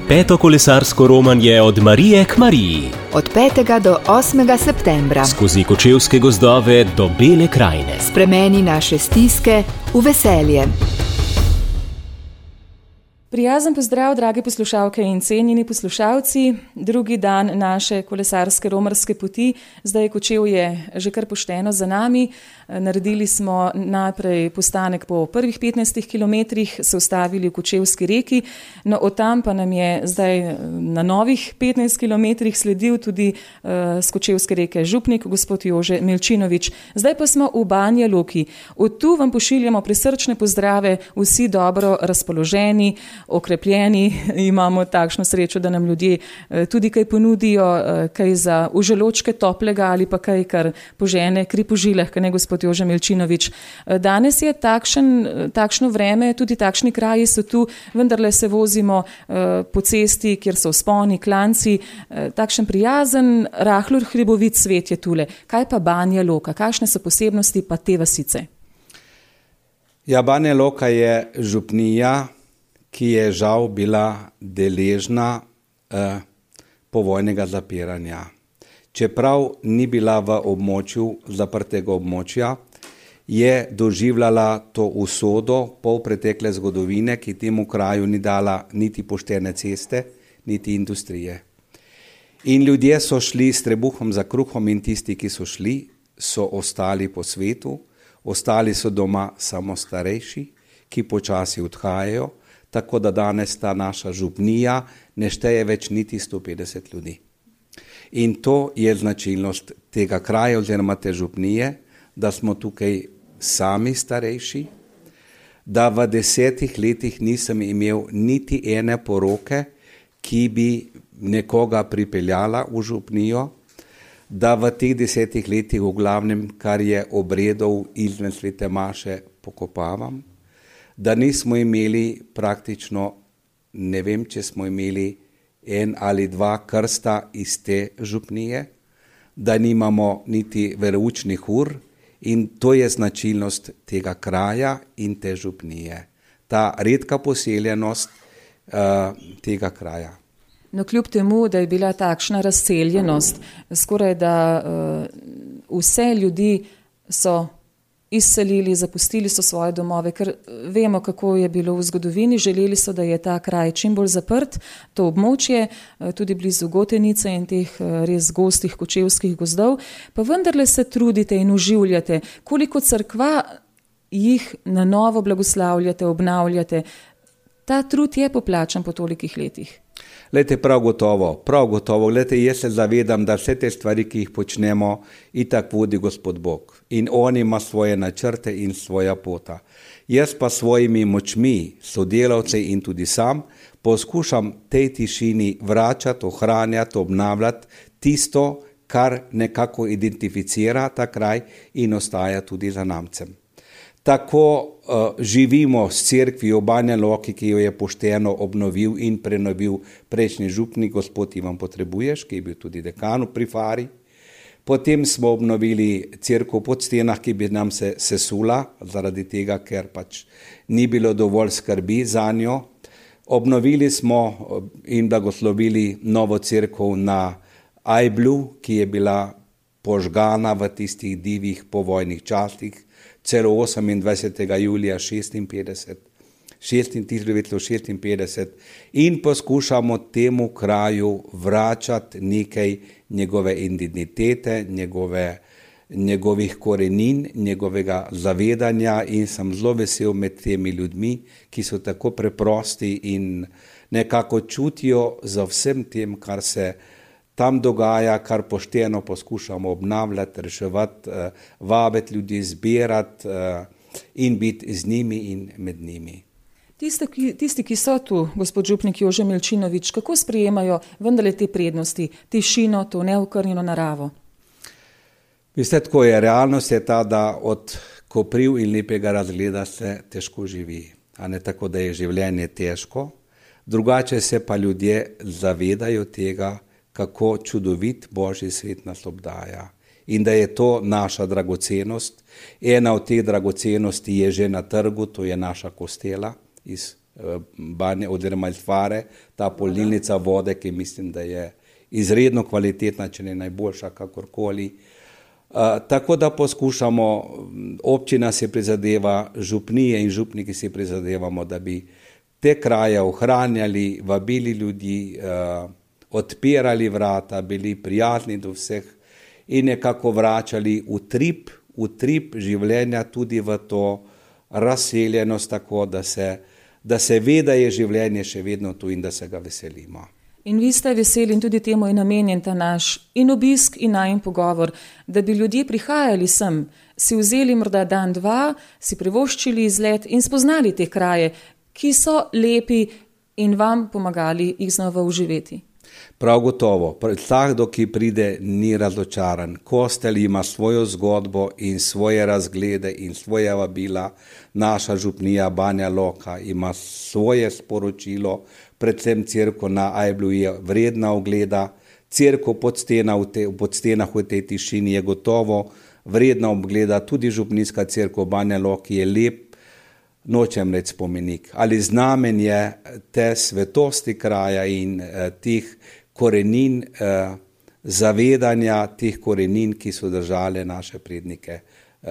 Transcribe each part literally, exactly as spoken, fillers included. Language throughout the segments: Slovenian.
Peto kolesarsko romanje od Marije k Mariji. Od petega do osmega septembra. Skozi kočevske gozdove do Bele krajine. Spremeni naše stiske v veselje. Prijazen pozdrav, drage poslušalke in cenjeni poslušalci. Drugi dan naše kolesarske romarske poti, zdaj je Kočevje že kar pošteno za nami. Naredili smo najprej postanek po prvih petnajstih kilometrih, se ustavili v Kočevski reki, no od tam pa nam je zdaj na novih petnajst kilometrih sledil tudi uh, z Kočevske reke župnik, gospod Jože Milčinovič. Zdaj pa smo v Banja Luki. Od tu vam pošiljamo prisrčne pozdrave, vsi dobro razpoloženi, okrepljeni, imamo takšno srečo, da nam ljudje tudi kaj ponudijo, kaj za uželočke toplega ali pa kaj, kar požene kri po žilah, kaj ne, gospod Jože Milčinovič. Danes je takšen, takšno vreme, tudi takšni kraji so tu, vendarle se vozimo po cesti, kjer so vzponi, klanci, takšen prijazen, rahlo hribovit svet je tule. Kaj pa Banja Luka? Kakšne so posebnosti pa te vasice? Ja, Banja Luka je župnija, ki je žal bila deležna eh, povojnega zapiranja. Čeprav ni bila v območju zaprtega območja, je doživljala to usodo pol pretekle zgodovine, ki temu kraju ni dala niti poštene ceste, niti industrije. In ljudje so šli s trebuhom za kruhom in tisti, ki so šli, so ostali po svetu, ostali so doma samo starejši, ki počasi odhajajo, tako da danes ta naša župnija ne šteje več niti sto petdeset ljudi. In to je značilnost tega kraja oziroma te župnije, da smo tukaj sami starejši, da v desetih letih nisem imel niti ene poroke, ki bi nekoga pripeljala v župnijo, da v teh desetih letih v glavnem, kar je obredov izven svete maše, pokopavam, da nismo imeli praktično, ne vem, če smo imeli en ali dva krsta iz te župnije, da nimamo niti veroučnih ur in to je značilnost tega kraja in te župnije. Ta redka poseljenost uh, tega kraja. No, kljub temu, da je bila takšna razseljenost, skoraj da uh, vse ljudi so izselili, zapustili so svoje domove, ker vemo, kako je bilo v zgodovini, želeli so, da je ta kraj čim bolj zaprt, to območje, tudi blizu Gotenice in teh res gostih kočevskih gozdov, pa vendarle se trudite in uživljate, koliko cerkva jih na novo blagoslavljate, obnavljate. Ta trud je poplačan po tolikih letih. Glejte, prav gotovo, prav gotovo, glejte, jaz se zavedam, da vse te stvari, ki jih počnemo, itak vodi Gospod Bog. In on ima svoje načrte in svoja pota. Jaz pa svojimi močmi, sodelavci in tudi sam, poskušam tej tišini vračati, ohranjati, obnavljati tisto, kar nekako identificira ta kraj in ostaja tudi za namcem. Tako uh, živimo s cerkvijo Banja Luki, ki jo je pošteno obnovil in prenovil prejšnji župnik, gospod Ivan Potrebuješ, ki je bil tudi dekan pri Fari. Potem smo obnovili cerkev v Podstenah, ki bi nam se sesula, zaradi tega, ker pač ni bilo dovolj skrbi za njo. Obnovili smo in blagoslovili novo cerkev na Ajblu, ki je bila požgana v tistih divjih povojnih časih, celo osemindvajsetega julija tisoč devetsto šestinpetdeset in poskušamo temu kraju vračati nekaj njegove identitete, njegove, njegovih korenin, njegovega zavedanja in sem zelo vesel med temi ljudmi, ki so tako preprosti in nekako čutijo za vsem tem, kar se tam dogaja, kar pošteno poskušamo obnavljati, reševati, vabiti ljudi, zbirati in biti z njimi in med njimi. Tisti, ki, tisti, ki so tu, gospod župnik Jože Milčinovič, kako sprejemajo vendarle te prednosti, tišino, to neokrnjeno naravo? Veste, tako je, realnost je ta, da od kopriv in lepega razgleda se težko živi, a ne tako, da je življenje težko. Drugače se pa ljudje zavedajo tega, kako čudovit Božji svet nas obdaja in da je to naša dragocenost. Ena od teh dragocenosti je že na trgu, to je naša kostela iz banje oziroma iz Fare, ta polnilnica vode, ki mislim, da je izredno kvalitetna, če ne najboljša kakorkoli. Uh, tako da poskušamo, občina se prizadeva, župnije in župniki se prizadevamo, da bi te kraje ohranjali, vabili ljudi, uh, odpirali vrata, bili prijazni do vseh in nekako vračali utrip, utrip življenja tudi v to razseljenost, tako da se, da se ve, da je življenje še vedno tu in da se ga veselimo. In vi ste veseli in tudi temu je namenjen ta naš in obisk in najin pogovor, da bi ljudje prihajali sem, si vzeli morda dan, dva, si privoščili izlet in spoznali te kraje, ki so lepi in vam pomagali jih znova uživeti. Prav gotovo, vsakdo, ki pride, ni razočaran. Kostel ima svojo zgodbo in svoje razglede in svoje vabila. Naša župnija Banja Loka ima svoje sporočilo, predvsem cerkev na Ajblu je vredna ogleda. Cerkev pod, stena v te, pod stenah v tej tišini je gotovo vredna ogleda. Tudi župnijska cerkev Banja Loki je lep, nočem reči spomenik, ali znamenje te svetosti kraja in eh, teh korenin, eh, zavedanja teh korenin, ki so držale naše prednike eh,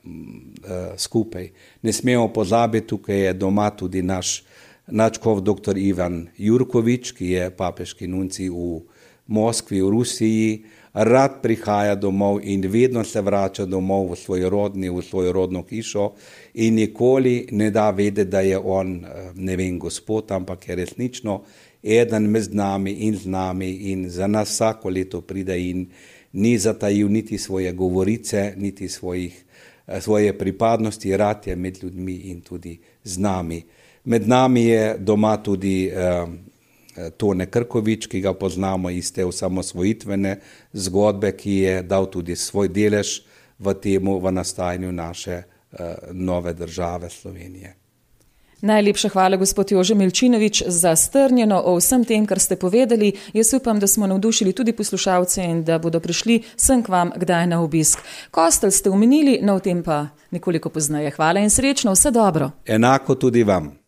eh, skupaj. Ne smemo pozabiti, tukaj je doma tudi naš nadškof doktor Ivan Jurkovič, ki je papeški nuncij v Moskvi, v Rusiji, rad prihaja domov in vedno se vrača domov v svoj rodni, v svojo rodno hišo in nikoli ne da vedeti, da je on, ne vem, gospod, ampak je resnično eden med nami in z nami in za nas vsako leto pride in ni zatajil niti svoje govorice, niti svojih, svoje pripadnosti, rad je med ljudmi in tudi z nami. Med nami je doma tudi eh, Tone Krkovič, ki ga poznamo iz te osamosvojitvene zgodbe, ki je dal tudi svoj delež v temu, v nastajanju naše uh, nove države Slovenije. Najlepša hvala, gospod Jože Milčinovič, za strnjeno o vsem tem, kar ste povedali. Jaz upam, da smo navdušili tudi poslušalce in da bodo prišli sem k vam kdaj na obisk. Kostel ste omenili, no v tem pa nekoliko pozneje. Hvala in srečno, vse dobro. Enako tudi vam.